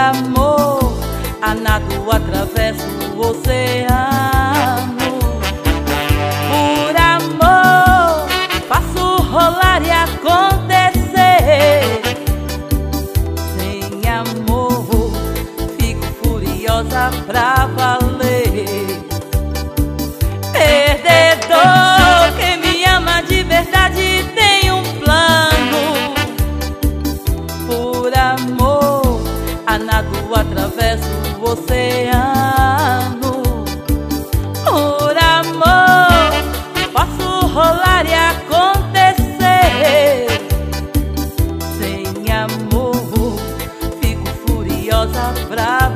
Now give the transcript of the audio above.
amor, a nado atravesso o oceano. Por amor, faço rolar e acontecer. Sem amor, fico furiosa pra valer. Perdedor, quem me ama de verdade tem um plano. Por amor, a nado atravesso o oceano. Por amor, faço rolar e acontecer. Sem amor, fico furiosa pra